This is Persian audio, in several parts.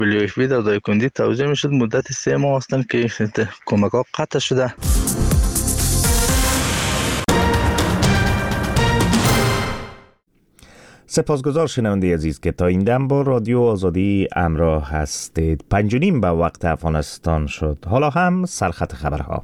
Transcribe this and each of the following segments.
WFP در دایکنندی توضیح میشد مدت 3 ماه هستند که کمک ها قطع شده. سپاسگزار شنونده عزیز که تا این دم با رادیو آزادی همراه هستید. 5:30 به وقت افغانستان شد. حالا هم سرخط خبرها.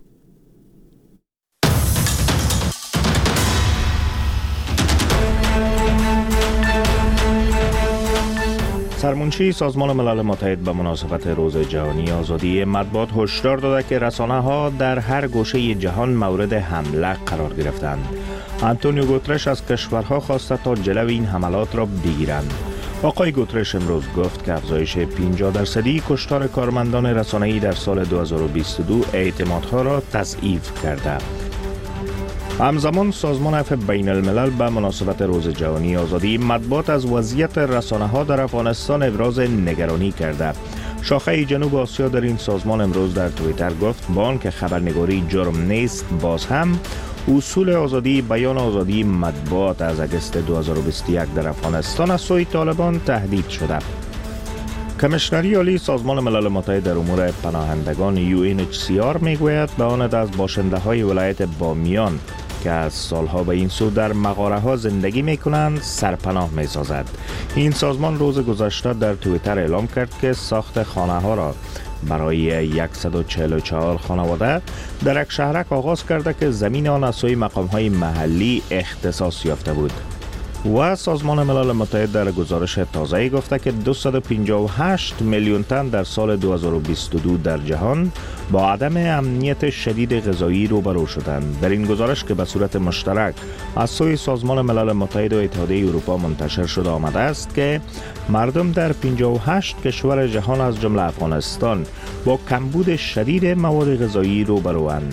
سرمنشی سازمان ملل متحد به مناسبت روز جهانی آزادی مطبوعات هشدار داده که رسانه‌ها در هر گوشه جهان مورد حمله قرار گرفتند. آنتونیو گوترش از کشورها خواسته تا جلو این حملات را بگیرند. آقای گوترش امروز گفت که افزایش 50% کشتار کارمندان رسانه‌ای در سال 2022 اعتمادها را تضعیف کرده. همزمان سازمان عفو بین الملل به مناسبت روز جهانی آزادی مطبوعات از وضعیت رسانه‌ها در افغانستان ابراز نگرانی کرده. شاخه جنوب آسیا در این سازمان امروز در توییتر گفت با آنکه خبرنگاری جرم نیست، باز هم اصول آزادی بیان آزادی مطبوعات از اگست 2021 در افغانستان از سوی طالبان تهدید شده. کمیشنری عالی سازمان ملل متحد در امور پناهندگان UNHCR میگوید به آن از باشنده های ولایت بامیان که از سالها به این سو در مغاره ها زندگی میکنند سرپناه میسازد. این سازمان روز گذشته در توییتر اعلام کرد که ساخت خانه ها را برای 144 خانواده در یک شهرک آغاز کرده که زمین آن از سوی مقام های محلی اختصاص یافته بود. و سازمان ملل متحد در گزارش تازه‌ای گفته که 258 میلیون تن در سال 2022 در جهان با عدم امنیت شدید غذایی روبرو شدند. در این گزارش که به صورت مشترک از سوی سازمان ملل متحد و اتحادیه اروپا منتشر شده آمده است که مردم در 58 کشور جهان از جمله افغانستان با کمبود شدید مواد غذایی روبروند.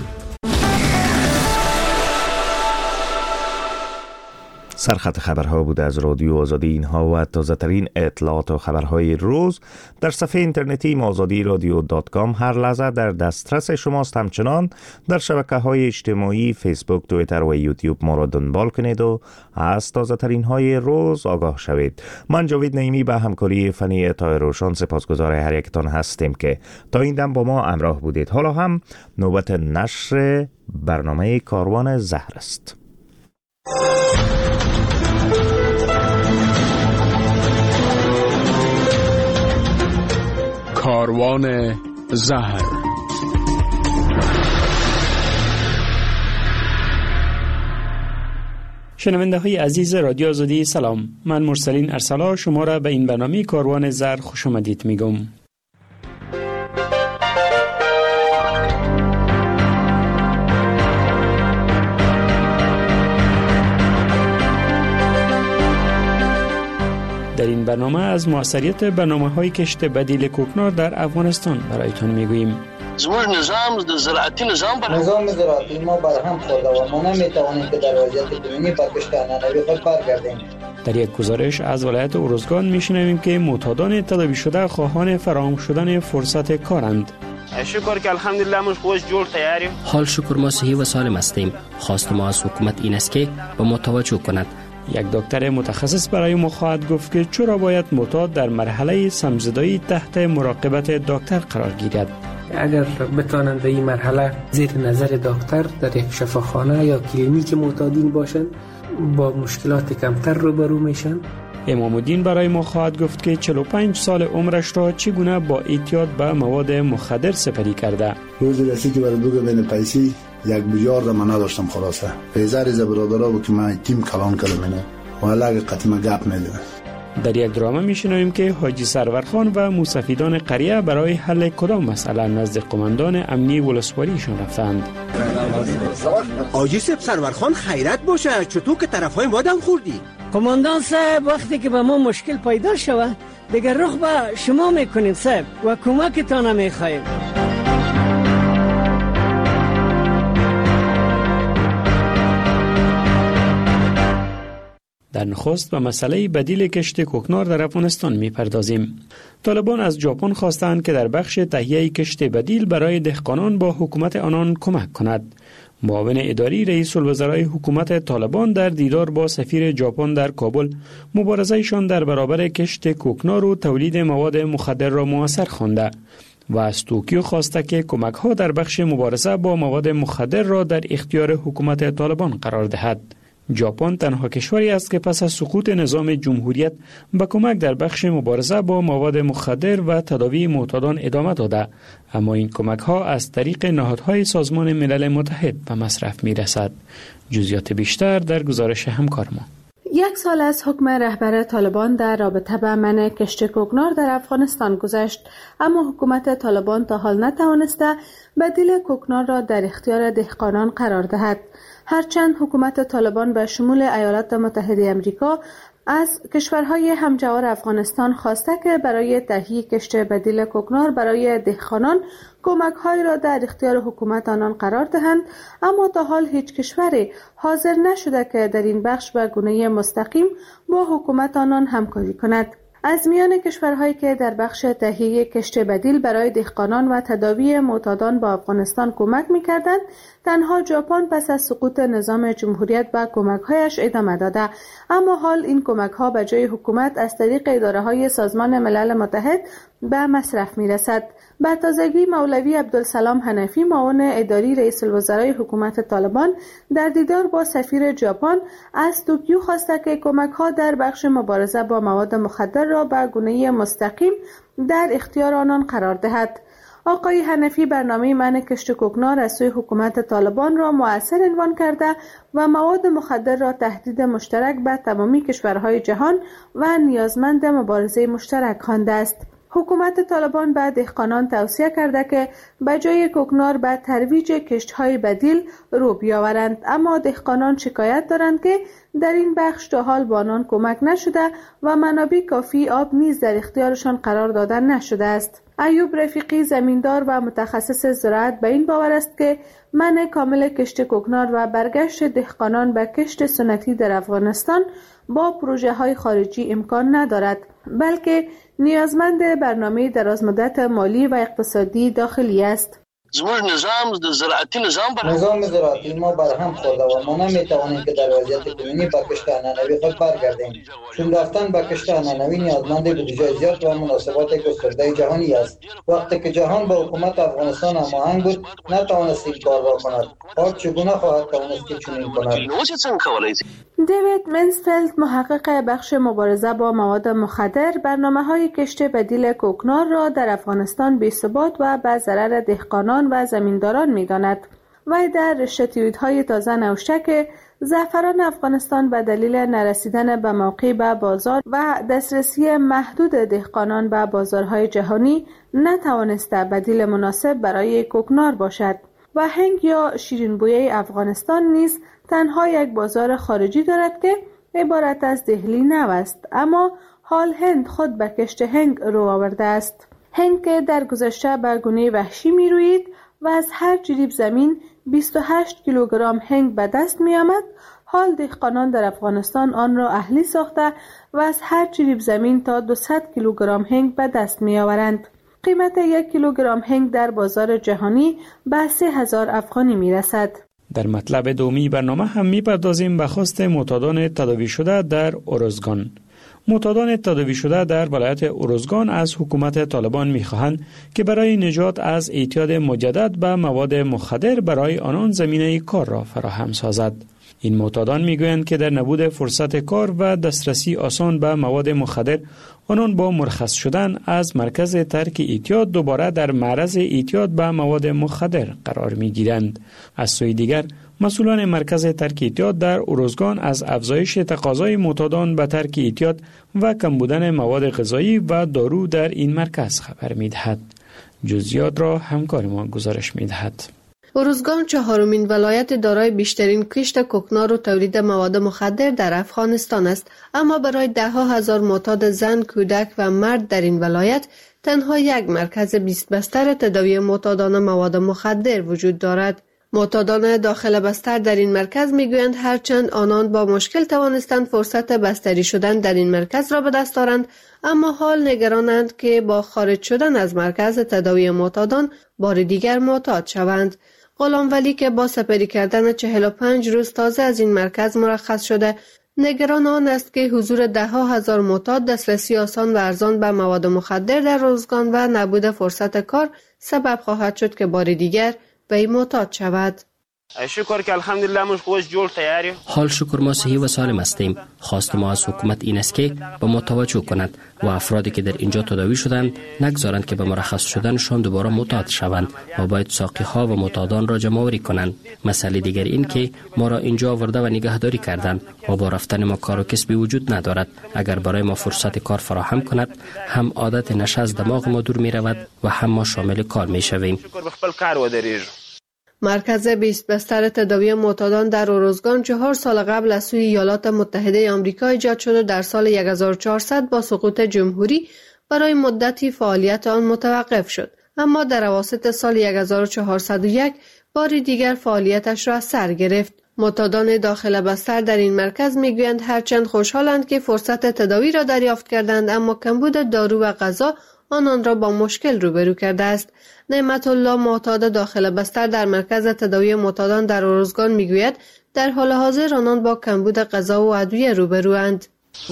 سرخط خبرها بود از رادیو آزادی. اینها و تازه ترین اطلاعات و خبرهای روز در صفحه اینترنتی azadiradio.com هر لحظه در دسترس شماست. همچنان در شبکه‌های اجتماعی فیسبوک، توییتر و یوتیوب ما را دنبال کنید و از تازه ترین های روز آگاه شوید. من جاوید نعیمی به همکاری فنی طاهر روشن سپاسگزار هر یکتان هستیم که تا این دم با ما همراه بودید. حالا هم نوبت نشر برنامه کاروان زهر است. کاروان زهر. شنونده های عزیز رادیو آزادی سلام. من مرسلین ارسلا شما را به این برنامه کاروان زهر خوش آمدید میگم. در این برنامه از موثریت برنامه‌های کشت بدیل کوکنار در افغانستان برایتان میگوییم. زموږ نظام زراعتی نظام زراعتی ما برهم خورده و ما نمیتوانیم که در وضعیت کنونی با کشت عنعنوی خود برگردیم. در یک گزارش از ولایت ارزگان میشنویم که معتادان طلبی شده خواهان فراهم شدن فرصت کارند. شکر که الحمدلله ما خوش جور تیاریم. حال شکر ما صحیح و سالم هستیم. خواست ما از حکومت این است که به ما توجه کند. یک دکتر متخصص برای ما خواهد گفت که چرا باید معتاد در مرحله سمزدایی تحت مراقبت دکتر قرار گیرد. اگر بتوانند به این مرحله زیر نظر دکتر در یک شفاخانه یا کلینیک معتادین باشند با مشکلات کمتر روبرو میشن. امام الدین برای ما خواهد گفت که 45 سال عمرش را چگونه با اعتیاد به مواد مخدر سپری کرده. روزی رسید که برای دو بین پیسی یک بجار را من نداشتم خلاصه. پیزار از برادرها بود که من تیم کلان کردم اینه و علاقه قطمه گپ میده. در یک درامه میشنویم که حاجی سرورخان و موسفیدان قریه برای حل کدام مسئله نزد قماندان امنی ولسواریشان رفتند. حاجی سرورخان خیرت باشه، چطور که طرفای ما دم خوردی؟ قماندان صاحب وقتی که به ما مشکل پیدا شود دیگر رخ به شما میکنیم صاحب و کمکتان میخواهیم. در نخست به مسئله بدیل کشت کوکنار در افغانستان میپردازیم. طالبان از ژاپن خواستند که در بخش تهیه کشت بدیل برای دهقانان با حکومت آنان کمک کند. معاون اداری رئیس الوزرای حکومت طالبان در دیدار با سفیر ژاپن در کابل مبارزه‌شان در برابر کشت کوکنار و تولید مواد مخدر را مؤثر خوانده و از توکیو خواسته که کمک‌ها در بخش مبارزه با مواد مخدر را در اختیار حکومت طالبان قرار دهد. ژاپن تنها کشوری است که پس از سقوط نظام جمهوریت به کمک در بخش مبارزه با مواد مخدر و تداوی معتادان ادامه داده، اما این کمک‌ها از طریق نهادهای سازمان ملل متحد به مصرف می‌رسد. جزئیات بیشتر در گزارش همکار ما. 1 سال از حکم رهبر طالبان در رابطه با منع کشت کوکنار در افغانستان گذشت، اما حکومت طالبان تا حال نتوانسته بدیل کوکنار را در اختیار دهقانان قرار دهد. هرچند حکومت طالبان به شمول ایالات متحده آمریکا از کشورهای همجوار افغانستان خواسته که برای تهیه کشت بدیل کوکنار برای دهقانان کمک‌هایی را در اختیار حکومت آنان قرار دهند، اما تا حال هیچ کشوری حاضر نشده که در این بخش به گونه مستقیم با حکومت آنان همکاری کند. از میان کشورهایی که در بخش تهیه کشت بدیل برای دهقانان و تداوی معتادان با افغانستان کمک می‌کردند، تنها ژاپن پس از سقوط نظام جمهوریت به کمک‌هایش ادامه داده، اما حال این کمک‌ها به جای حکومت از طریق اداره‌های سازمان ملل متحد به مصرف می‌رسد. به تازگی مولوی عبدالسلام حنفی معاون اداری رئیس الوزرای حکومت طالبان در دیدار با سفیر ژاپن از توکیو خواسته که کمک‌ها در بخش مبارزه با مواد مخدر را به گونه مستقیم در اختیار آنان قرار دهد. آقای حنفی برنامه منع کشت کوکنار از سوی حکومت طالبان را مؤثر عنوان کرده و مواد مخدر را تهدید مشترک به تمامی کشورهای جهان و نیازمند مبارزه مشترک خوانده است. حکومت طالبان به دهقانان توصیه کرده که به جای کوکنار به ترویج کشت‌های بدیل رو بیاورند، اما دهقانان شکایت دارند که در این بخش تا حال با آنان کمک نشده و منابع کافی آب نیز در اختیارشان قرار داده نشده است. ایوب رفیقی زمیندار و متخصص زراعت به این باور است که منع کامل کشت کوکنار و برگشت دهقانان به کشت سنتی در افغانستان با پروژه‌های خارجی امکان ندارد، بلکه نیازمند برنامه درازمدت مالی و اقتصادی داخلی است. نظام زراعتی ما برهم خورده و ما نمیتوانیم که در وضعیت کنونی به کشت عنعنوی خود برگردیم، چون رفتن به کشت عنعنوی نیازمند بودجه زیاد و مناسبات گسترده جهانی است. وقتی که جهان با حکومت افغانستان هماهنگ بود نتوانست این کار را کند، حال چگونه خواهد توانست که چنین کند؟ دیوید منسفلد محقق بخش مبارزه با مواد مخدر برنامه‌های کشت بدیل کوکنار را در افغانستان بی‌ثبات و به ضرر دهقانان و زمینداران می‌داند. وی در رشته تازه نوشته که زعفران افغانستان به دلیل نرسیدن به موقع به بازار و دسترسی محدود دهقانان به بازارهای جهانی نتوانسته بدیل مناسب برای کوکنار باشد و هنگ یا شیرین‌بویه افغانستان نیز تنها یک بازار خارجی دارد که عبارت از دهلی نو است، اما حال هند خود به کشت هنگ رو آورده است. هنگ که در گذشته به گونه وحشی می روید و از هر جریب زمین 28 کیلوگرم هنگ به دست می آمد، حال دهقانان در افغانستان آن را اهلی ساخته و از هر جریب زمین تا 200 کیلوگرم هنگ به دست می آورند. قیمت 1 کیلوگرم هنگ در بازار جهانی به 3000 افغانی می رسد. در مطلب دومی برنامه هم می‌پردازیم به خواست معتادان تداوی شده در اروزگان. معتادان تداوی شده در ولایت اروزگان از حکومت طالبان می‌خواهند که برای نجات از اعتیاد مجدد به مواد مخدر برای آنان زمینه کار را فراهم سازد. این معتادان میگویند که در نبود فرصت کار و دسترسی آسان به مواد مخدر، آنان با مرخص شدن از مرکز ترک اعتیاد دوباره در معرض اعتیاد به مواد مخدر قرار میگیرند. از سوی دیگر مسئولان مرکز ترک اعتیاد در اروزگان از افزایش تقاضای معتادان به ترک اعتیاد و کم بودن مواد غذایی و دارو در این مرکز خبر میدهد. جزئیات را همکار ما گزارش میدهد. اروزگان چهارمین ولایت دارای بیشترین کشت کوکنار و تولید مواد مخدر در افغانستان است، اما برای ده‌ها هزار معتاد زن، کودک و مرد در این ولایت تنها یک مرکز 20 بستر تداوی معتادان مواد مخدر وجود دارد. معتادان داخل بستر در این مرکز میگویند هرچند آنان با مشکل توانستند فرصت بستری شدن در این مرکز را به دست آورند، اما حال نگرانند که با خارج شدن از مرکز تداوی معتادان بار دیگر معتاد شوند. غلام ولی که با سپری کردن 45 روز تازه از این مرکز مرخص شده، نگران آن است که حضور ده‌ها هزار معتاد، دسترسی آسان و ارزان به مواد مخدر در روزگان و نبود فرصت کار سبب خواهد شد که بار دیگر به این معتاد شود. شکر که الحمدلله مش خوش جور تیاری. حال شکر ما صحیح و سالم هستیم. خواست ما از حکومت این است که به ما توجه کند و افرادی که در اینجا تداوی شدند نگذارند که به مرخص شدنشان دوباره معتاد شوند و باید ساقی ها و معتادان را جمع آوری کنند. مسئله دیگر این که ما را اینجا آورده و نگهداری کردند و با رفتن ما کار و کسبی وجود ندارد. اگر برای ما فرصت کار فراهم کند هم عادت نشه از دماغ ما دور می رود و هم ما شامل کار می شویم. مرکز 20 بستر تداوی معتادان در اروزگان 4 سال قبل از سوی ایالات متحده آمریکا ایجاد شد و در سال 1400 با سقوط جمهوری برای مدتی فعالیت آن متوقف شد، اما در اواسط سال 1401 باری دیگر فعالیتش را از سر گرفت. معتادان داخل بستر در این مرکز میگویند هرچند خوشحالند که فرصت تداوی را دریافت کردند، اما کمبود دارو و غذا آنان را با مشکل روبرو کرده است. نعمت الله معتاد داخل بستر در مرکز تداوی معتادان در اروزگان میگوید در حال حاضر آنان با کمبود غذا و ادویه روبروند.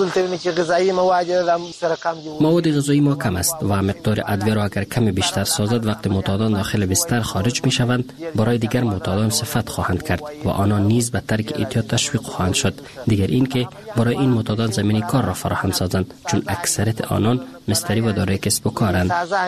مواد غذایی ما کم است و مقدار ادویه را اگر کمی بیشتر سازد وقتی معتادان داخل بستر خارج می شوند برای دیگر معتادان صفت خواهند کرد و آنان نیز به ترک اعتیاد تشویق خواهند شد. دیگر این که برای این معتادان زمینه کار را فراهم سازند چون اکثریت آنان مستری و دارای کسب و کارند.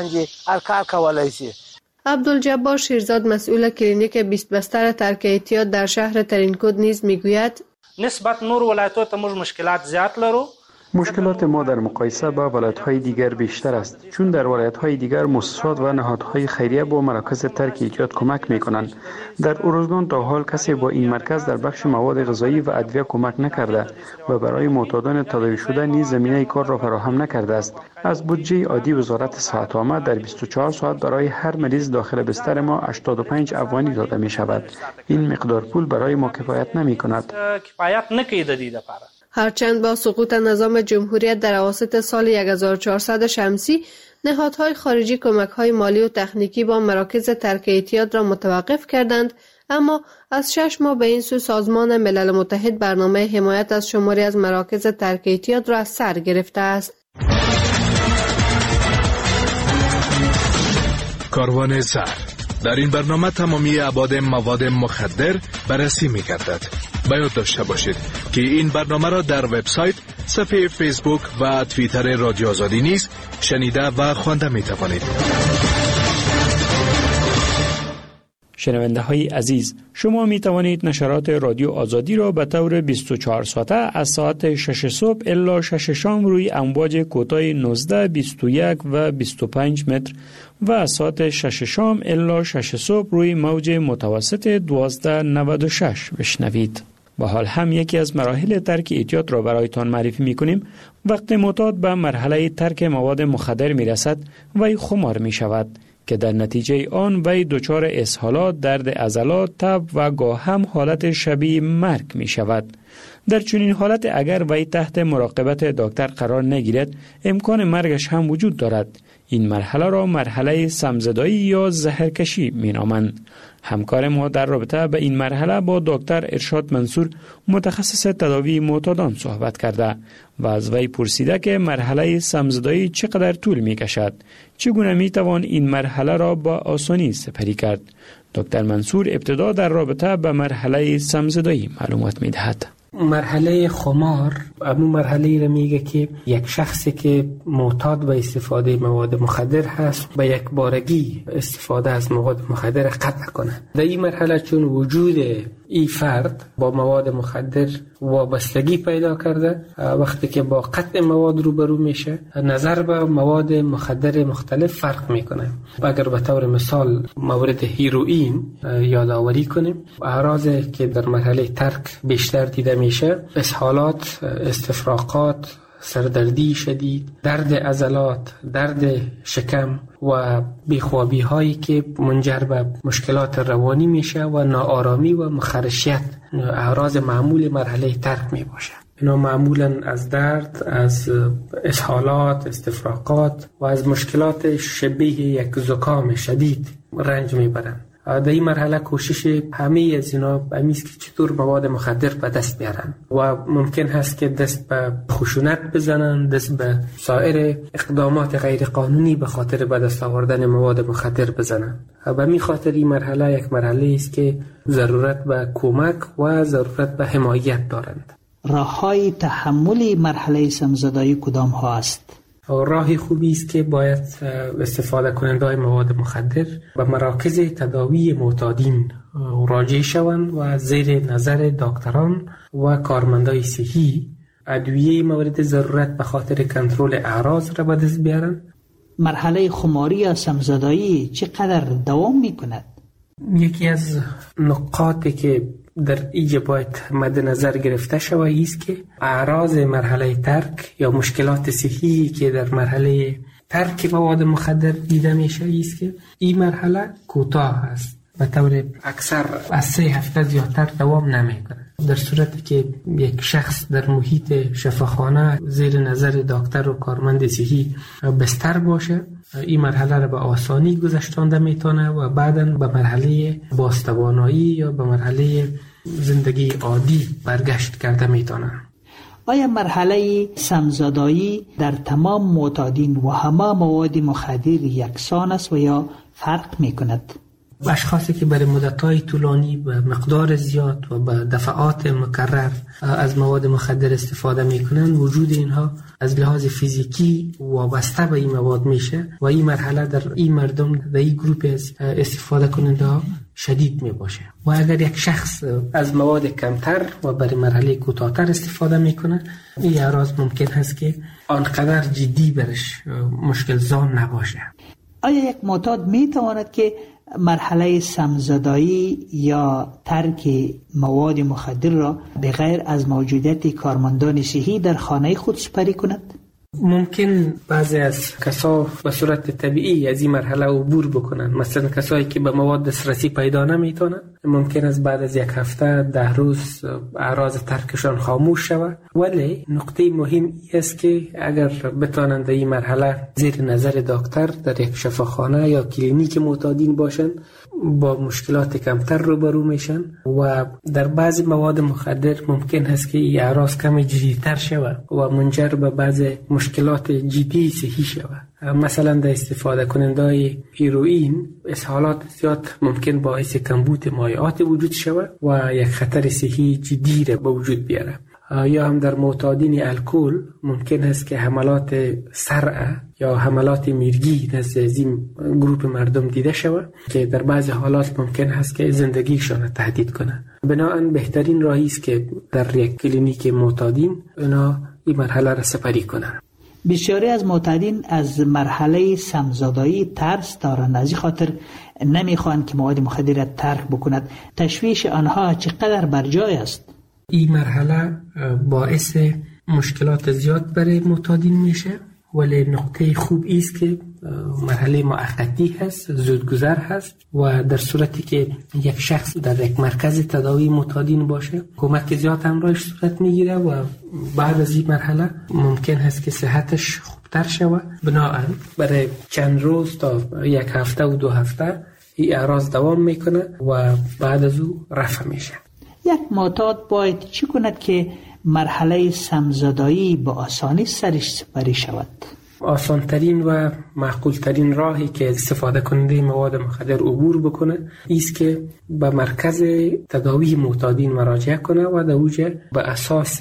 عبدالجبار شیرزاد مسئول کلینیک 20 بستر ترک اعتیاد در شهر ترینکود نیز میگوید نسبت نور ولایت‌ها تا مشکلات زیاد لرو. مشکلات ما در مقایسه با ولایت‌های دیگر بیشتر است چون در ولایت‌های دیگر مؤسسات و نهادهای خیریه با مراکز ترک اعتیاد کمک می‌کنند. در اروزگان تا حال کسی با این مرکز در بخش مواد غذایی و ادویه کمک نکرده و برای معتادان تداوی شده نیز زمینه کار را فراهم نکرده است. از بودجه عادی وزارت صحت عامه در 24 ساعت برای هر مریض داخل بستر ما 85 افغانی داده می‌شود. این مقدار پول برای ما کفایت نمی‌کند. کفایت نکیده دیده پاره. هرچند با سقوط نظام جمهوریت در اواسط سال 1400 شمسی نهادهای خارجی کمک‌های مالی و تکنیکی با مراکز ترک اعتیاد را متوقف کردند، اما از 6 ماه به این سو سازمان ملل متحد برنامه حمایت از شماری از مراکز ترک اعتیاد را از سر گرفته است. کاروان زهر در این برنامه تمامی ابعاد مواد مخدر بررسی می‌گردد. باید داشته باشید که این برنامه را در وبسایت، صفحه فیسبوک و توییتر رادیو آزادی نیز شنیده و خوانده می‌توانید. شنونده های عزیز، شما می توانید نشرات رادیو آزادی را به طور 24 ساعته از ساعت 6 صبح الی 6 شام روی امواج کوتاه 19، 21 و 25 متر و از ساعت 6 شام الی 6 صبح روی موج متوسط 1296 بشنوید. با حال هم یکی از مراحل ترک اعتیاد را برایتان معرفی می کنیم. وقتی معتاد به مرحله ترک مواد مخدر می رسد وی خمار می شود که در نتیجه آن وی دچار اسهالات، درد عضلات، تب و گاه هم حالت شبیه مرگ می شود. در چنین حالت اگر وی تحت مراقبت دکتر قرار نگیرد امکان مرگش هم وجود دارد. این مرحله را مرحله سمزدایی یا زهرکشی می نامند. همکار ما در رابطه به این مرحله با دکتر ارشاد منصور متخصص تداوی معتادان صحبت کرده و از وی پرسیده که مرحله سمزدایی چقدر طول می کشد، چگونه می توان این مرحله را با آسانی سپری کرد. دکتر منصور ابتدا در رابطه به مرحله سمزدایی معلومات می دهد. مرحله خمار همون مرحله را میگه که یک شخصی که معتاد به استفاده مواد مخدر هست به یک بارگی استفاده از مواد مخدر قطع کنه. در این مرحله چون وجود این فرد با مواد مخدر وابستگی پیدا کرده، وقتی که با قطع مواد روبرو میشه نظر به مواد مخدر مختلف فرق میکنه. اگر به طور مثال مورد هیروئین یادآوری کنیم، اعراضی که در مرحله ترک بیشتر دیده میشه اسهالات، استفراغات، سردردی شدید، درد عضلات، درد شکم و بیخوابی هایی که منجر به مشکلات روانی میشه و ناآرامی و مخرشیت اعراض معمول مرحله ترک می باشه. اینا معمولا از درد، از اسهالات، استفراغات و از مشکلات شبیه یک زکام شدید رنج میبرن. در این مرحله کوشش همه از اینا همیست که چطور مواد مخدر به دست بیارن و ممکن هست که دست به خشونت بزنن، دست به سایر اقدامات غیر قانونی به خاطر به دست آوردن مواد مخدر بزنن. به می خاطر این مرحله یک مرحله است که ضرورت به کمک و ضرورت به حمایت دارند. راه‌های تحمل مرحله سمزدایی کدام ها است؟ راه خوبی است که باید استفاده کننده های مواد مخدر به مراکز تداوی معتادین راجع شوند و زیر نظر دکتران و کارمندای صحی ادویه مورد ضرورت به خاطر کنترل اعراض را به دست بیارن. مرحله خماری یا سمزدایی چقدر دوام می کند؟ یکی از نقاطی که در اینجا باید مد نظر گرفته شود است که اعراض مرحله ترک یا مشکلات صحی که در مرحله ترک مواد مخدر دیده میشه است که این مرحله کوتاه است، به طور اکثر از 3 هفته زیادتر دوام نمیکنه. در صورتی که یک شخص در محیط شفاخانه زیر نظر دکتر و کارمند صحی بستر باشه، این مرحله را به آسانی گذشتانده میتونه و بعداً به مرحله بازتوانایی یا به مرحله زندگی عادی برگشت کرده میتونه. آیا مرحله سمزدایی در تمام معتادین و همه مواد مخدر یکسان است و یا فرق میکند؟ اشخاصی که برای مدت‌های طولانی به مقدار زیاد و به دفعات مکرر از مواد مخدر استفاده میکنن، وجود اینها از لحاظ فیزیکی وابسته به این مواد میشه و این مرحله در این مردم در این گروپ از استفاده کننده ها شدید می باشه. و اگر یک شخص از مواد کمتر و برای مرحله کوتاه‌تر استفاده میکنه، این اعراض ممکن هست که آنقدر جدی برش مشکل زان نباشه. آیا یک معتاد می تواند که مرحله سمزدایی یا ترک مواد مخدر را بغیر از موجودیت کارمندان صحی در خانه خود سپری کند؟ ممکن بعضی از کسا به صورت طبیعی از این مرحله عبور بکنن. مثلا کسایی که به مواد دسترسی پیدا نمیتونن، ممکن است بعد از 1 هفته 10 روز اعراض ترکشان خاموش شود. ولی نقطه مهم است که اگر بتوانند این مرحله زیر نظر دکتر در یک شفاخانه یا کلینیک معتادین باشن، با مشکلات کمتر روبرو میشن و در بعضی مواد مخدر ممکن است که این اعراض کم جدی‌تر شود و منجر به بعضی مشکلات جدی صحی شود. مثلا در استفاده کنندای هیروئین اسهالات زیاد ممکن باعث کمبود مایعات وجود شود و یک خطر صحی جدی را به وجود بیاره. یا هم در معتادین الکل ممکن است که حملات صرع یا حملات میرگی نزد این گروپ مردم دیده شود که در بعضی حالات ممکن است که زندگیشان تهدید کنه. بنابراین بهترین راهی است که در یک کلینیک معتادین اونا این مرحله را سپری کنند. بسیاری از معتادین از مرحله سمزدایی ترس دارند، از این خاطر نمیخوان که مواد مخدر را ترک بکند. تشویش آنها چقدر بر جای است؟ این مرحله باعث مشکلات زیاد برای معتادین میشه، ولی نقطه خوب است که مرحله موقتی هست، زودگذر هست و در صورتی که یک شخص در یک مرکز تداوی معتادین باشه، کمک زیاد همراهش صورت میگیره و بعد از این مرحله ممکن هست که صحتش خوبتر شود. بنابراین برای چند روز تا 1 هفته و 2 هفته این اعراض دوام میکنه و بعد از او رفع میشه. یک معتاد باید چی کند که مرحله سمزدایی با آسانی سرش سپری شود؟ آسانترین و معقولترین راهی که استفاده کننده مواد مخدر عبور بکنه ایست که به مرکز تداوی معتادین مراجعه کنه و در اوجه به اساس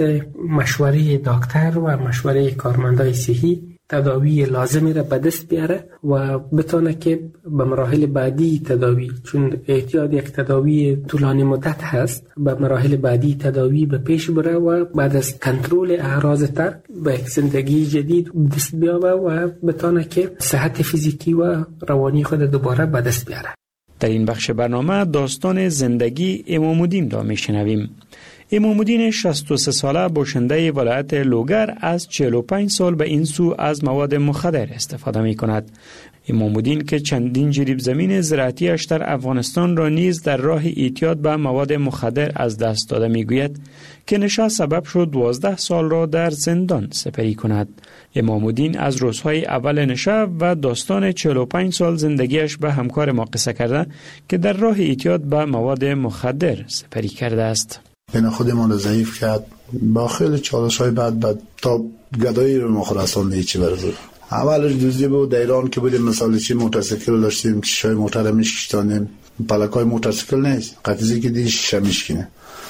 مشوره دکتر و مشوره کارمندای صحی تداوی لازمی را به دست بیاره و بتونه که به مراحل بعدی تداوی، چون احتیاج یک تداوی طولانی مدت هست، به مراحل بعدی تداوی به پیش بره و بعد از کنترل اعراض ترک به یک زندگی جدید دست بیاره و بتونه که صحت فیزیکی و روانی خود دوباره به دست بیاره. در این بخش برنامه داستان زندگی امام الدین را میشنویم. امام الدین 63 ساله باشنده ولایت لوگر از 45 سال به این سو از مواد مخدر استفاده می کند. امام الدین که چندین جریب زمین زراعتیش در افغانستان را نیز در راه اعتیاد به مواد مخدر از دست داده میگوید که نشه سبب شد 12 سال را در زندان سپری کند. امام الدین از روزهای اول نشه و داستان 45 سال زندگیش به همکار ما قصه کرده که در راه اعتیاد به مواد مخدر سپری کرده است. این خودمان رو ضعیف کرد، با خیلی چالش‌های بعد تا گدایی رو مخرسان هیچی برزد. اولش دوزی بود، در ایران که بودیم مثلا چی موتورسیکل داشتیم، شیشه موتور میشکشتانیم، پلکای موتورسیکل نیست، قطعی که دی شیشه میشکنه.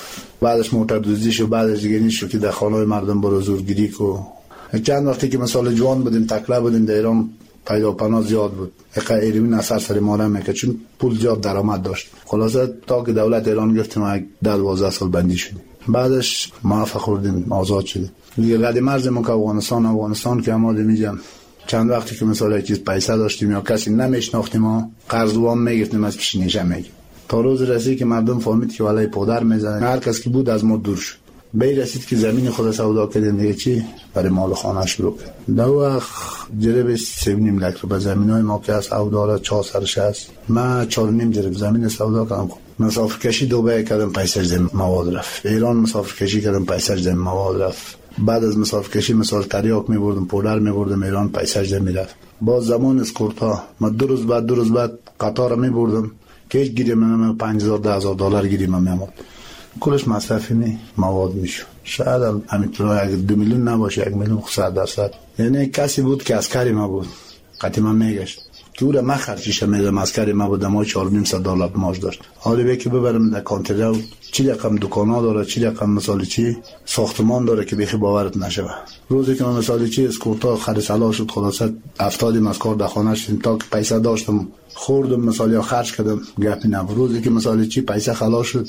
بعدش موتور دوزی شو، بعدش دیگه نیست که در خانه‌های مردم برو زورگیری کو. چند وقتی که مثلا جوان بودیم، تکله بودیم، در ایران پیدا پناه زیاد بود. ایران اثر سر ماره میکرد چون پول زیاد درآمد داشت. خلاصه تا که دولت ایران گفتیم 10-12 سال بندی شدیم. بعدش معاف خوردیم، آزاد شدیم. دیگه رد مرزمون که افغانستان که ما میگم چند وقتی که مثلا چیز پیسه داشتیم یا کسی نمیشناختیم ما قرض وام میگرفتیم از پیش نشه میگیم. تا روز رسید که مردم فهمید که والای پدر میزنه، هر کس که بود از ما دور شد. به رسید که زمین خود سودا کردیم دیگه چی برای مال خانه شروع کرد. در وقت جرب 3.5 لک رو به زمینای ما که از سودا 460 من 4.5 جرب زمین سودا کردم. مسافر کشی دبی کردم پیسش زمین مواد رفت. ایران مسافر کشی کردم پیسش زمین مواد رفت. بعد از مسافر کشی مثال تریاک می‌بردم، پودر می‌بردم ایران پیسش زمین می‌رفت. با زمان اسکورتا ما 2 روز بعد قطار می‌بردم که هیچ گیریم من $5000-10000 گیریم میامد. کلش مصرفی نی مواد میشد. شاید همینطور اگه 2 میلیون نباشه 1 میلیون 100%. یعنی کسی بود که عسکری ما بود. قطعا من میگشت که او را من خرچیش میدم، عسکری ما بود، ما $4,500 معاش داشت. حالا به که ببرم در کانتر چی رقم دکانا داره، چی رقم مثلا چی ساختمان داره که بخی باورت نشه. روزی که من مثلا چی اسکورتا خرسالا شد، خلاصه 70 از کار در خانه شدیم تا که پیسه داشتم خوردم مثلا خرج کردم گپی نبود. روزی که مثلا چی پیسه خلاص شد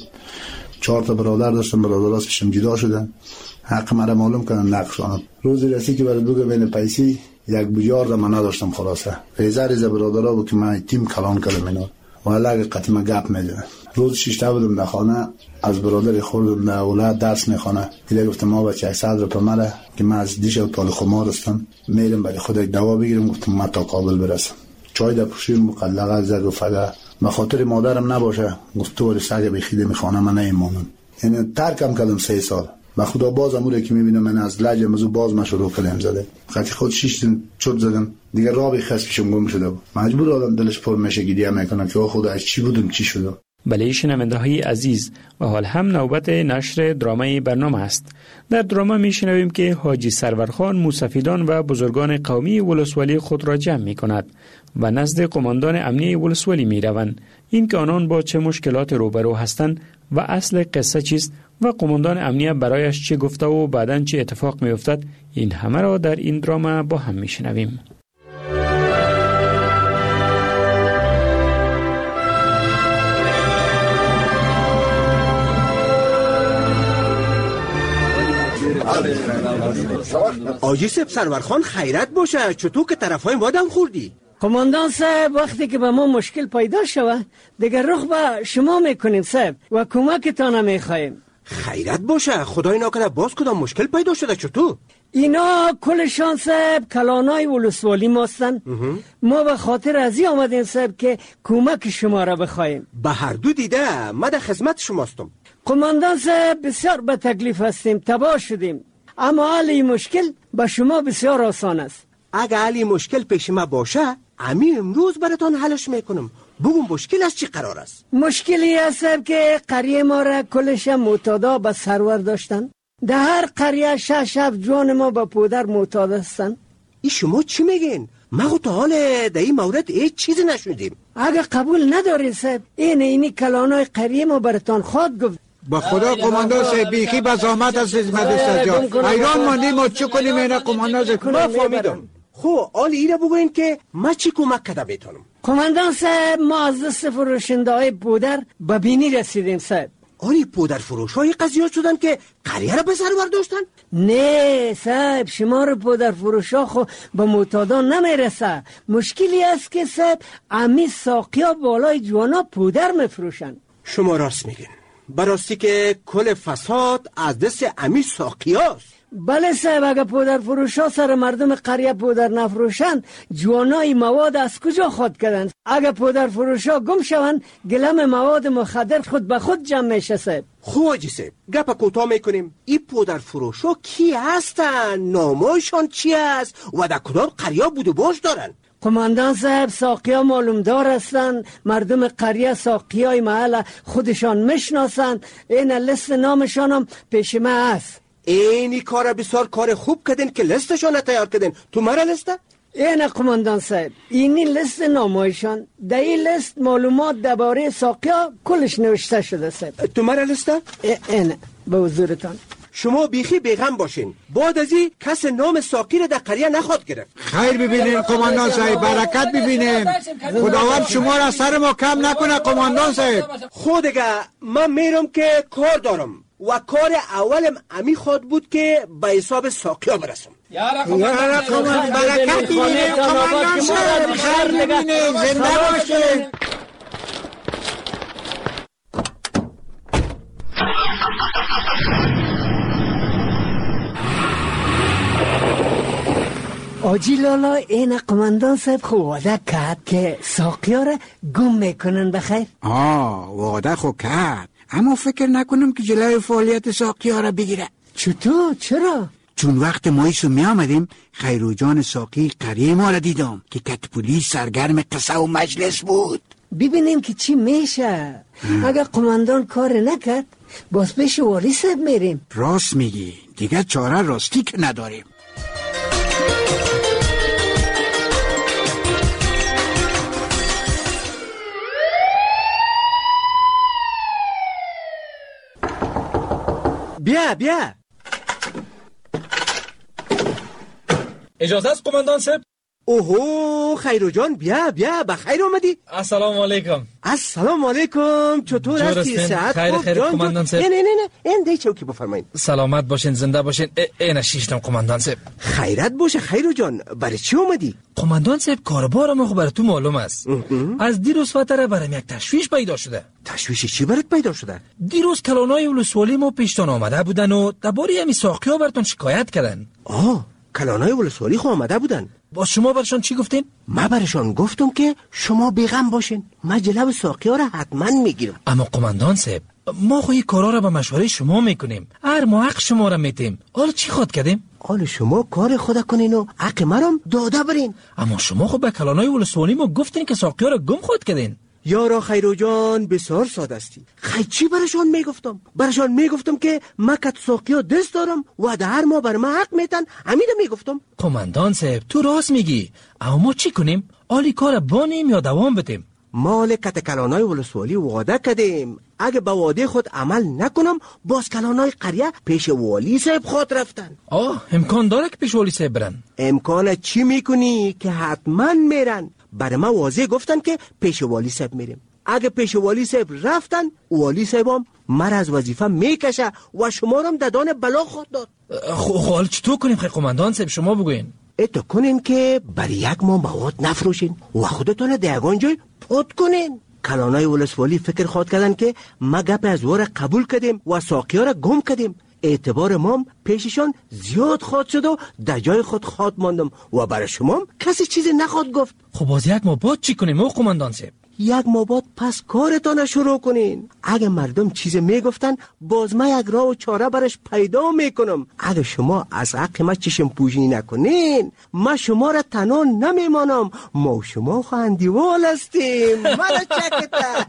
4 تا برادر داشتم، برادراست کشم جدا شدن، حق مرا معلوم کردم نقشانم. روزی رسید که برای دوگه بین پیسی 1 بجار را من نداشتم. خلاصه ریزه برادرها بود که من تیم کلان کردم اینا و علاقه قطعا گپ میدونم. روز 6 تا بودم در خانه، از برادری خوردم در اولاد درس میخونه. دیگه گفتم ما بچه 100 روپیه مره که من از دیش و طال خمار هستم میرم برای خود دوا بگیرم. گفتم من تا کابل برسم، چای در پوشیم مقلقه زد و فقط به خاطر مادرم نباشه. گفت تو سگ بخیده میخوانه من نیمانم. یعنی ترکم کردم 3 سال. به خدا باز اموره که میبینم من از لجم از باز ما شروع کردم زده. خاطر خود 6 چوب زدم دیگه راه بخواست کشم گم شده بود. مجبور آدم دلش پر میشه گریه میکنه که خدا از چی بودم چی شدم. بله شنونده های عزیز، و حال هم نوبت نشر درامای برنامه است. در دراما میشنویم که حاجی سرورخان موسفیدان و بزرگان قومی ولسوالی خود را جمع می کند و نزد قماندان امنیه ولسوالی می روند. این که آنان با چه مشکلات روبرو هستند و اصل قصه چیست و قماندان امنیه برایش چه گفته و بعداً چه اتفاق می افتد، این همه را در این دراما با هم میشنویم. آجی سب سرورخان خیرت باشه، چطور که طرفای ما دم خوردی؟ قماندان صاحب وقتی که به ما مشکل پیدا شود دیگر رخ به شما میکنیم صاحب و کمکتان میخوایم. خیرت باشه، خدای ناکنه باز کدام مشکل پیدا شده چطور؟ اینا کلشان صاحب کلانای ولسوالی ماستن. ما به خاطر ازی آمدیم صاحب که کمک شما را بخوایم. به هر دو دیده ما در خدمت شماستم. قماندان صاحب بسیار به تکلیف هستیم، تباه شدیم، اما حل این مشکل به شما بسیار آسان است. اگه حل مشکل پیش ما باشه امروز براتان حلش میکنم. بگم مشکل از چی قرار است؟ مشکلی است که قریه ما را کلش معتادا به سرور داشتن. در هر قریه 6 جوان ما به پودر معتاد هستن. ای شما چی میگین؟ ما تا حال در این مورد هیچ چیزی نشنیدیم. اگه قبول ندارین صاحب اینی کلانای قریه ما براتان خود گفت. با خدا قماندان صاحب بیخی به زحمت از خدمت سجاد ایران ماندیم ما چی کنیم؟ اینا قماندان صاحب ما فهمیدم. خب حالی ایره بگوین که ما چی کمک کده بیتونم؟ قماندان صاحب ما از دست فروشنده های پودر به بینی رسیدیم صاحب. آری پودر فروش های قضیات شدن که قریه را به سرور داشتن؟ نه صاحب شمار پودر فروش ها خو به معتادان نمیرسه. مشکلی است که صاحب امی ساقیا بالای جوانا پودر میفروشن. شما راست میگین، براستی که کل فساد از دست امی ساقیاست. بله صاحب، اگه پودر فروش ها سر مردم قریه پودر نفروشند، جوانای مواد از کجا خود کردند؟ اگه پودر فروش ها گم شوند، گلم مواد مخدر خود به خود جمع میشه صاحب. خوجی صاحب، گپ کوتاه میکنیم. این پودر فروش ها کی هستن؟ نامایشان چی است؟ و در کدام قریه بود و باش دارن؟ قماندان صاحب، ساقیا معلوم دار هستند. مردم قریه ساقیای محل خودشان میشناسند. این لیست نامشان هم پیش ما است. اینی کار بسیار کار خوب کردین که لیستشان تیار کردین. تو مرا لیسته؟ این قماندان صاحب، اینی لیست نامایشان. در این لیست معلومات درباره ساقیا کلش نوشته شده صاحب. تو مرا لیسته؟ این به حضورتان. شما بیخی بیغم باشین. بعد از این کس نام ساقی را در قریه نخواد گرفت. خیر ببینین قماندان صاحب، برکت ببینیم. خداوند شما را سر ما کم نکنه قماندان صاحب. خودگه من میرم که کار دارم و کار اولم امی خود بود که به حساب ساقیا برسم. یا قماندان برکت ببینیم قماندان صاحب. خیر ببینیم، زنده باشین. آجی لالا، این قماندان صاحب خو وعده کرد که ساقیا را گم میکنن بخیر. وعده خو کرد، اما فکر نکنم که جلوی فعالیت ساقیا را بگیره. چطور؟ چرا؟ چون وقت مایسو می آمدیم خیرو جان ساقی قریه ما را دیدم که کتپولی سرگرم قصه و مجلس بود. ببینیم که چی میشه. اگر قماندان کار نکرد باز پیش والی صاحب میریم. راست میگی، دیگر چاره راستی که نداریم. بیا اجازه است قماندان صاحب؟ اوهو خیرو جان، بیا بخیر اومدی. السلام علیکم. السلام علیکم. چطور هستی؟ صحت خوب؟ خیر قماندان صاحب. نه این دی چوکی بفرمایید. سلامت باشین، زنده باشین. این شیشتم قماندان صاحب. خیرت باشه خیرو جان. برای چی اومدی؟ قماندان صاحب، کاربار ما خو برای تو معلوم است. از دیروز فتره برام یک تشویش پیدا شده. تشویش چی برات پیدا شده؟ دیروز کلانای ولسوالی ما پیشتان آمده بودن و درباره همین ساقیا براتون شکایت کردن. کلانای ولسوالی خو آمده بودن. با شما برشان چی گفتین؟ ما برشان گفتم که شما بیغم باشین، ما جلو ساقیا را حتما میگیرم. اما قماندان صاحب، ما خو این کارا را به مشوره شما میکنیم، هر ما حق شما را میتیم. حالا چی خود کردیم؟ حالا شما کار خود کنین و حق مرام داده برین. اما شما خو به کلانای ولسوالی ما گفتین که ساقیا را گم خود کردین. یارا خیرو جان، بسیار ساده استی. چی برشان میگفتم؟ برشان میگفتم که ما کت ساقیا دست دارم و در هر ما بر ما حق میتن. امیده میگفتم. قماندان صاحب، تو راست میگی، اما ما چی کنیم؟ آلی کار بانیم یا دوام بتیم؟ مال کت کلانای ولسوالی وعده کردیم، اگه به وعده خود عمل نکنم باز کلانای قریه پیش والی صاحب خود رفتن. امکان داره که پیش والی صاحب برن؟ امکان چی میکنی که حتما میرن. برای ما واضح گفتن که پیش والی صاحب میریم. اگه پیش والی صاحب رفتن، والی صاحب هم مر از وظیفه میکشه و شما رو هم ددان بلا خود داد. حال چطور کنیم خیلی قماندان صاحب؟ شما بگوین. اتو کنین که برای یک ماه مواد نفروشین و خودتون دیگان جای پود کنین. کلانای ولسوالی فکر خود کردن که ما گپ از وره قبول کردیم و ساقیا را گم کردیم. اعتبار مام پیششان زیاد خود شد و در جای خود خود ماندم و برای شما کسی چیزی نخواد گفت. خب باز یک ماه بعد چی کنیم او قماندان صاحب؟ یک ماه بعد پس کارتان شروع کنین. اگه مردم چیزی میگفتن باز ما یک راه و چاره برش پیدا میکنم. اگه شما از حق ما چشم پوشی نکنین ما شما را تنها نمیمانم. ما و شما خواندیوال هستیم. مرا چکتا.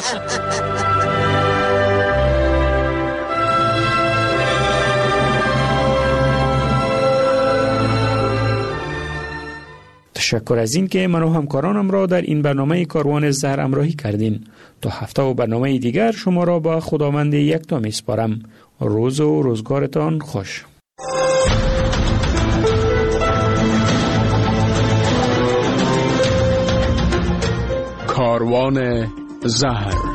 تشکر از این که من و همکارانم را در این برنامه کاروان زهر همراهی کردین. تا هفته و برنامه دیگر شما را با خداوند یکتا میسپارم. روز و روزگارتان خوش. کاروان زهر